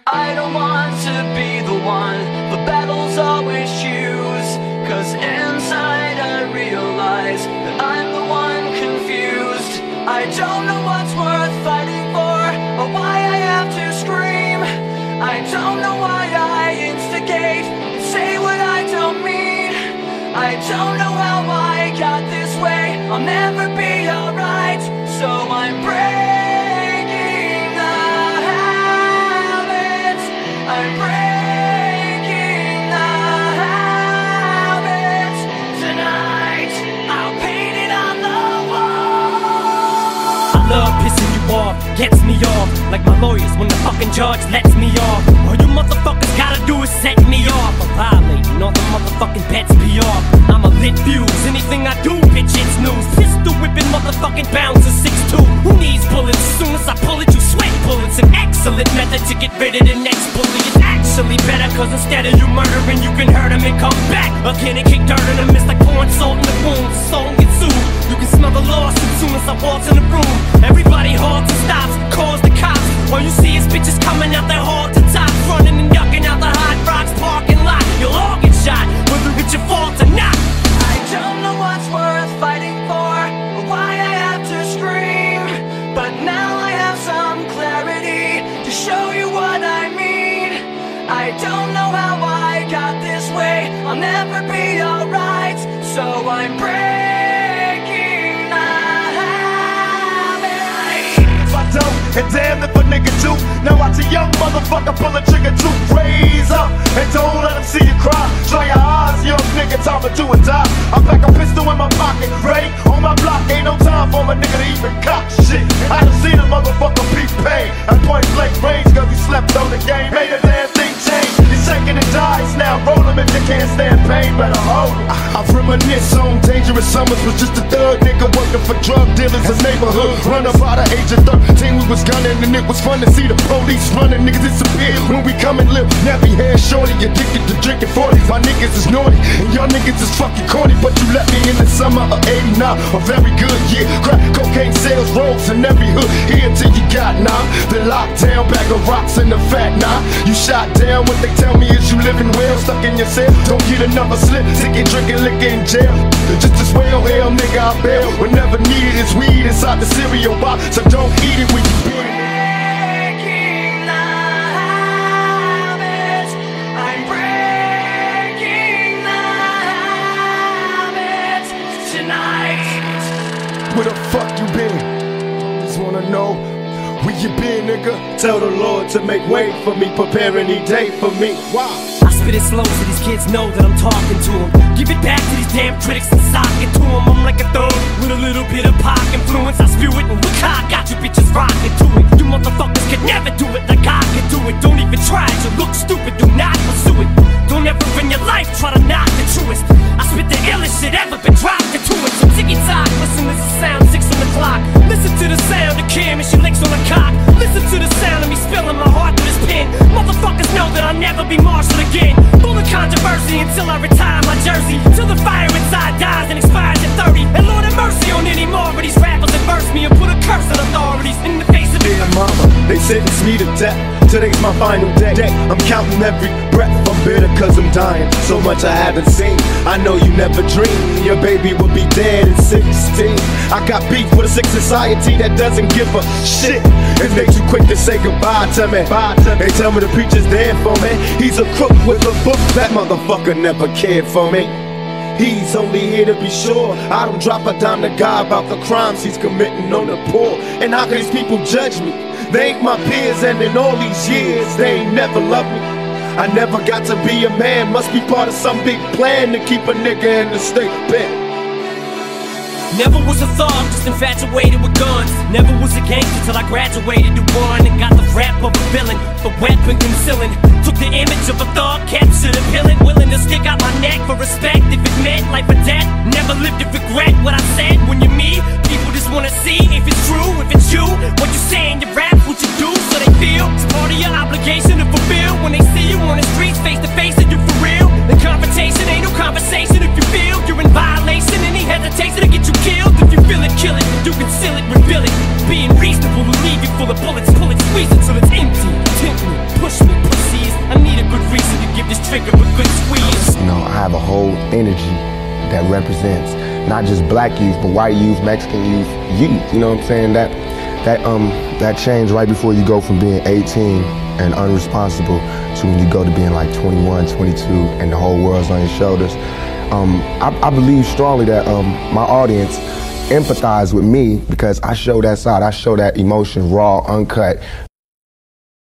I don't want to be the one the battles always choose, 'cause inside I realize that I'm the one confused. I don't know what's worth fighting for, or why I have to scream. I don't know why I instigate and say what I don't mean. I don't know how I got this way, I'll never be alright. So I'm breaking the habit, I'm breaking the habit. Tonight, I'll paint it on the wall. I love pissing you off, gets me off, like my lawyers when the fucking judge lets me off. All you motherfuckers gotta do is set me off. I'm violating all the motherfucking pets be off. I'm a lit fuse, anything I do, bitch, it's news. Pistol whipping motherfucking bouncer 6'2". Who needs bullets? As soon as I pull it, you sweat bullets. An excellent method to get rid of the next bully. It's actually better, 'cause instead of you murdering, you can hurt him and come back again and kick dirt in him. It's like pouring salt in the wounds, soul gets sued. You can smell the loss as soon as I walk in the room. Everybody halts and stops, calls the cops. All you see is bitches coming out their hall to top, running and ducking out the Hot Rocks parking lot. You'll all get shot, whether it's your fault or not. I don't know what's worth fighting for, or why I have to scream, but now I have some clarity to show you what I mean. I don't know how I got this way, I'll never be alright. So I'm breaking the habit. If I don't, and damn if a nigga do. Now watch a young motherfucker pull a trigger to raise up, and don't let him see you cry. Dry your eyes, young nigga, time to do or die. I pack a pistol in my pocket, ready on my block. Ain't no time for a nigga to even cop shit. I done seen a motherfucker be paid at point blank range, 'cause he slept on the game. Made a damn thing change. He's shaking and dies now. Roll him if you can't stand pain, better hold him. I've reminisced on dangerous summers. Was just a thug nigga working for drug dealers in neighborhood. Run up by the age of 13, we was gunning, and it was fun to see the police running. Niggas disappear when we come and live. Nappy hair shorty, addicted to drinking 40. My niggas is naughty, and y'all niggas is fucking corny. But you let me in the summer of '89, a very good year. Crack cocaine sales rolls in every hood. Here till you got nine. Been locked down, bag of rocks in the fat nine. You shot down, what they tell me is you living well, stuck in your cell. Don't get another slip, ticket, drinking, liquor in jail. Just as well, hell nigga, I bail. Whenever needed is weed inside the cereal box, so don't eat it when you beat it. Breaking the habit, I'm breaking the habit tonight. Where the fuck you been? Just wanna know where you been, nigga. Tell the Lord to make way for me, prepare any day for me. Wow. I spit it slow so these kids know that I'm talking to them. Give it back to these damn critics and sock it to them. I'm like a thug with a little bit of pop influence. I spew it and look how I got you bitches rocking to it. You motherfuckers can never do it like I can do it. Don't even try it, you look stupid, do not pursue it. Don't ever in your life try to knock the truest. I spit the illest shit ever been dropped into it. So ticky-tock, listen to the sound, 6 on the clock. Listen to the sound of Kim and she licks on the cock. Listen to the sound of me spilling my heart through this pen. Motherfuckers know that I'll never be marshaled again. Full of controversy until I retire my jersey. Till the fire inside dies and expires at 30. And Lord have mercy on any more of these rappers that verse me and put a curse on authorities in the face of it. Dear mama, they sentence me to death. Today's my final day. I'm counting every breath. I'm bitter 'cause I'm dying. So much I haven't seen. I know you never dreamed your baby will be dead at 16. I got beef with a sick society that doesn't give a shit. And they too quick to say goodbye to me. They tell me the preacher's there for me. He's a crook with a book. That motherfucker never cared for me. He's only here to be sure I don't drop a dime to God about the crimes he's committing on the poor. And how can these people judge me? They ain't my peers, and in all these years they ain't never loved me. I never got to be a man, must be part of some big plan to keep a nigga in the state bed. Never was a thug, just infatuated with guns. Never was a gangster till I graduated to one and got the rap of a villain, the weapon concealing. Took the image of a thug, captured a villain, willing to stick out my neck for respect if it meant life or death. Never lived to regret what I said. When you're me, people just wanna see if it's true, if it's you. What you say in your rap, what you do, so they feel it's part of your obligation to fulfill. When they see you on the streets, face to face, and you for real. The confrontation ain't no conversation if you feel you're in violation. Any hesitation to get you killed. If you feel it, kill it. You conceal it, reveal it. Being reasonable will leave you full of bullets. Pull it, squeeze it till it's empty. Tempt me, push me, have a whole energy that represents not just black youth, but white youth, Mexican youth, you know what I'm saying? That change right before you go from being 18 and unresponsible to when you go to being like 21, 22, and the whole world's on your shoulders. I believe strongly that my audience empathize with me because I show that side, I show that emotion raw, uncut.